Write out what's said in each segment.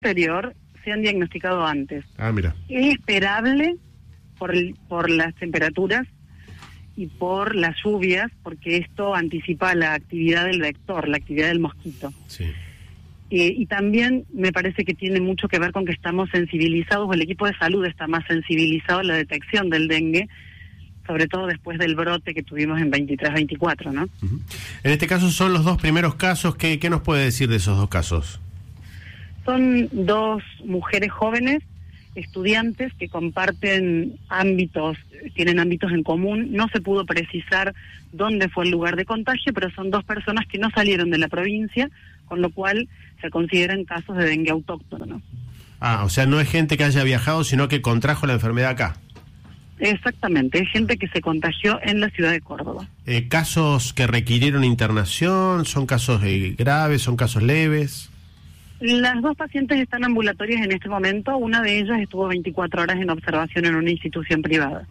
anterior se han diagnosticado antes. Mira. Es esperable por las temperaturas y por las lluvias, porque esto anticipa la actividad del vector, la actividad del mosquito. Sí. Y también me parece que tiene mucho que ver con que estamos sensibilizados, o el equipo de salud está más sensibilizado a la detección del dengue, sobre todo después del brote que tuvimos en 23-24, ¿no? Uh-huh. En este caso son los dos primeros casos. ¿Qué nos puede decir de esos dos casos? Son dos mujeres jóvenes, estudiantes, que comparten ámbitos, tienen ámbitos en común. No se pudo precisar dónde fue el lugar de contagio, pero son dos personas que no salieron de la provincia, con lo cual se consideran casos de dengue autóctono, ¿no? O sea, no es gente que haya viajado, sino que contrajo la enfermedad acá. Exactamente, es gente que se contagió en la ciudad de Córdoba. ¿Casos que requirieron internación? ¿Son casos graves? ¿Son casos leves? Las dos pacientes están ambulatorias en este momento. Una de ellas estuvo 24 horas en observación en una institución privada.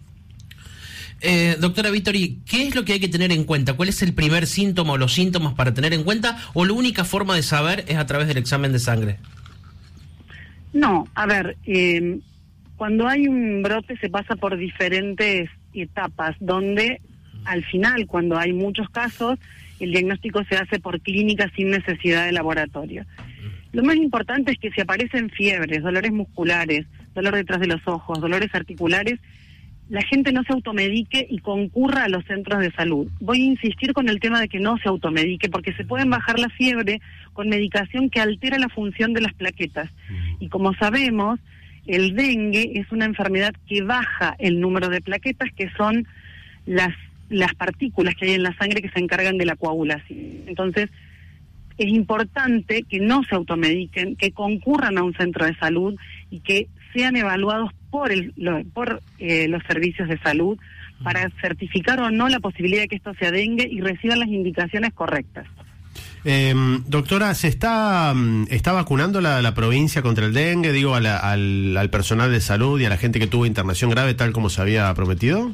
Doctora Vittori, ¿qué es lo que hay que tener en cuenta? ¿Cuál es el primer síntoma o los síntomas para tener en cuenta? ¿O la única forma de saber es a través del examen de sangre? No, a ver, cuando hay un brote se pasa por diferentes etapas, donde al final, cuando hay muchos casos, el diagnóstico se hace por clínica sin necesidad de laboratorio. Lo más importante es que si aparecen fiebres, dolores musculares, dolor detrás de los ojos, dolores articulares, la gente no se automedique y concurra a los centros de salud. Voy a insistir con el tema de que no se automedique, porque se pueden bajar la fiebre con medicación que altera la función de las plaquetas. Y como sabemos, el dengue es una enfermedad que baja el número de plaquetas, que son las partículas que hay en la sangre que se encargan de la coagulación. Entonces, es importante que no se automediquen, que concurran a un centro de salud y que sean evaluados por los servicios de salud para certificar o no la posibilidad de que esto sea dengue y reciban las indicaciones correctas. Doctora, ¿se está vacunando la provincia contra el dengue? Digo, al personal de salud y a la gente que tuvo internación grave, tal como se había prometido.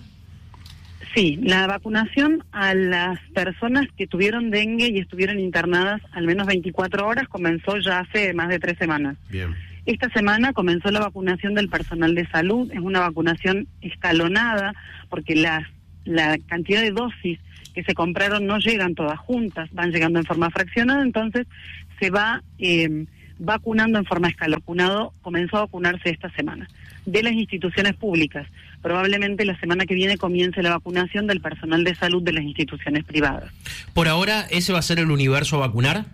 Sí, la vacunación a las personas que tuvieron dengue y estuvieron internadas al menos 24 horas comenzó ya hace más de 3 semanas. Bien. Esta semana comenzó la vacunación del personal de salud. Es una vacunación escalonada porque la cantidad de dosis que se compraron no llegan todas juntas, van llegando en forma fraccionada, entonces se va vacunando en forma escalonada. Comenzó a vacunarse esta semana de las instituciones públicas. Probablemente la semana que viene comience la vacunación del personal de salud de las instituciones privadas. ¿Por ahora ese va a ser el universo a vacunar?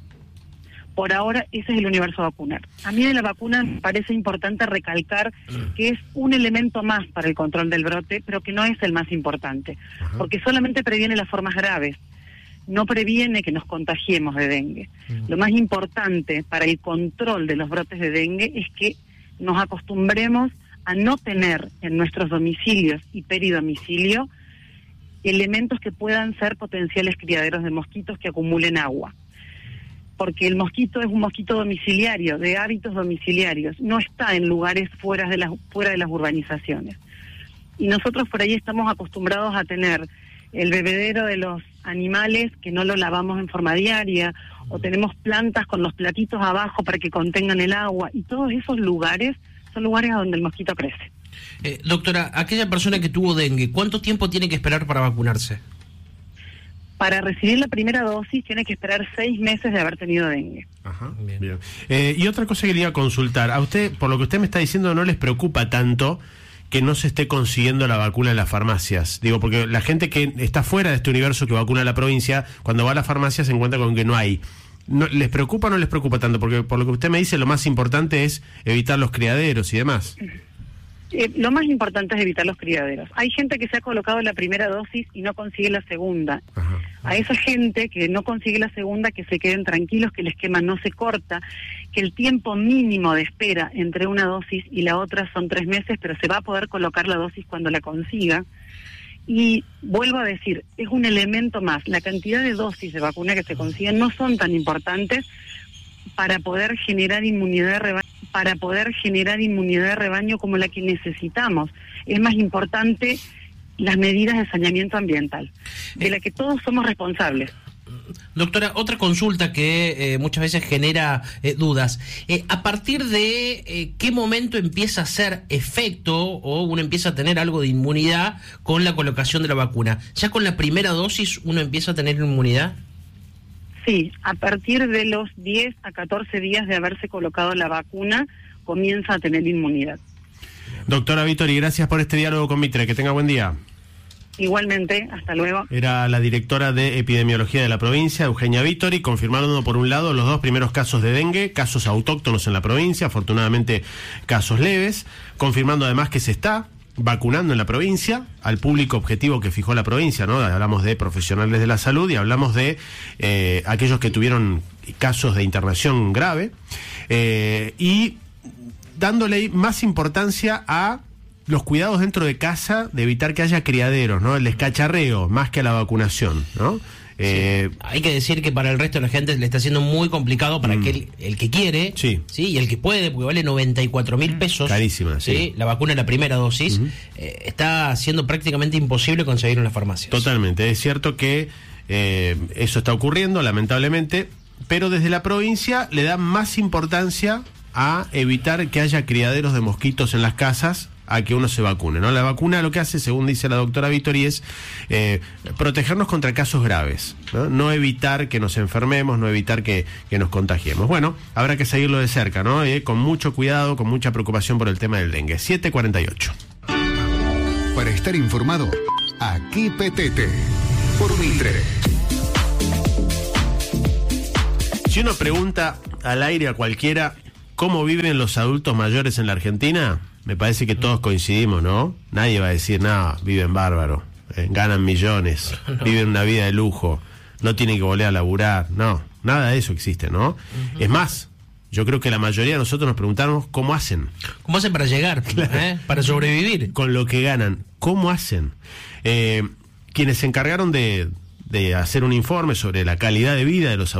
Por ahora ese es el universo a vacunar. A mí de la vacuna me parece importante recalcar que es un elemento más para el control del brote, pero que no es el más importante, porque solamente previene las formas graves, no previene que nos contagiemos de dengue. Lo más importante para el control de los brotes de dengue es que nos acostumbremos a no tener en nuestros domicilios y peridomicilio elementos que puedan ser potenciales criaderos de mosquitos que acumulen agua. Porque el mosquito es un mosquito domiciliario, de hábitos domiciliarios, no está en lugares fuera de las urbanizaciones. Y nosotros por ahí estamos acostumbrados a tener el bebedero de los animales que no lo lavamos en forma diaria, o tenemos plantas con los platitos abajo para que contengan el agua, y todos esos lugares son lugares a donde el mosquito crece. Doctora, aquella persona que tuvo dengue, ¿cuánto tiempo tiene que esperar para vacunarse? Para recibir la primera dosis tiene que esperar 6 meses de haber tenido dengue. Ajá, bien. Y otra cosa que le iba a consultar, a usted, por lo que usted me está diciendo, no les preocupa tanto que no se esté consiguiendo la vacuna en las farmacias. Digo, porque la gente que está fuera de este universo que vacuna a la provincia, cuando va a la farmacia se encuentra con que no hay. ¿Les preocupa o no les preocupa tanto? Porque por lo que usted me dice, lo más importante es evitar los criaderos y demás. Lo más importante es evitar los criaderos. Hay gente que se ha colocado la primera dosis y no consigue la segunda. Ajá. A esa gente que no consigue la segunda, que se queden tranquilos, que el esquema no se corta, que el tiempo mínimo de espera entre una dosis y la otra son 3 meses, pero se va a poder colocar la dosis cuando la consiga. Y vuelvo a decir, es un elemento más. La cantidad de dosis de vacuna que se consiguen no son tan importantes para poder generar inmunidad de rebaño como la que necesitamos. Es más importante las medidas de saneamiento ambiental, de la que todos somos responsables. Doctora, otra consulta que muchas veces genera dudas. ¿A partir de qué momento empieza a hacer efecto o uno empieza a tener algo de inmunidad con la colocación de la vacuna? ¿Ya con la primera dosis uno empieza a tener inmunidad? Sí, a partir de los 10 a 14 días de haberse colocado la vacuna, comienza a tener inmunidad. Doctora Vittori, gracias por este diálogo con Mitre. Que tenga buen día. Igualmente, hasta luego. Era la directora de epidemiología de la provincia, Eugenia Vittori, confirmando por un lado los 2 primeros casos de dengue, casos autóctonos en la provincia, afortunadamente casos leves, confirmando además que se está vacunando en la provincia al público objetivo que fijó la provincia, ¿no? Hablamos de profesionales de la salud y hablamos de aquellos que tuvieron casos de internación grave, y dándole más importancia a los cuidados dentro de casa, de evitar que haya criaderos, ¿no? El descacharreo, más que a la vacunación, ¿no? Sí. Hay que decir que para el resto de la gente le está siendo muy complicado para que el que quiere, sí, y el que puede, porque vale 94.000 pesos. Carísima, sí. La vacuna en la primera dosis, está siendo prácticamente imposible conseguir en las farmacias. Totalmente, es cierto que eso está ocurriendo, lamentablemente, pero desde la provincia le dan más importancia a evitar que haya criaderos de mosquitos en las casas, a que uno se vacune, ¿no? La vacuna lo que hace, según dice la doctora Vittori, es protegernos contra casos graves, ¿no? No evitar que nos enfermemos, no evitar que nos contagiemos. Bueno, habrá que seguirlo de cerca, ¿no? Con mucho cuidado, con mucha preocupación por el tema del dengue. 7:48. Para estar informado, aquí PTT, por Mitre. Si uno pregunta al aire a cualquiera cómo viven los adultos mayores en la Argentina, me parece que todos coincidimos, ¿no? Nadie va a decir, nada, viven bárbaro, ganan millones, viven una vida de lujo, no tienen que volver a laburar, no, nada de eso existe, ¿no? Es más, yo creo que la mayoría de nosotros nos preguntamos cómo hacen. ¿Cómo hacen para llegar? Claro. Para sobrevivir. Con lo que ganan, ¿cómo hacen? Quienes se encargaron de hacer un informe sobre la calidad de vida de los adultos